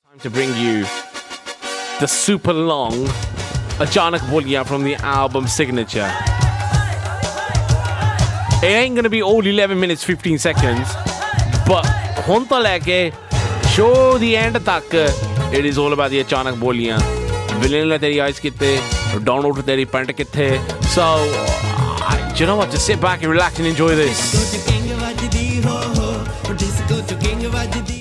To bring you the super long Achanak Boliyan from the album Signature. It ain't gonna be all 11 minutes 15 seconds, but hunta leke show the end tak it is all about the Achanak Boliyan. Villain la teri eyes kitte, download teri pant kitte. So you know what, just sit back and relax and enjoy this.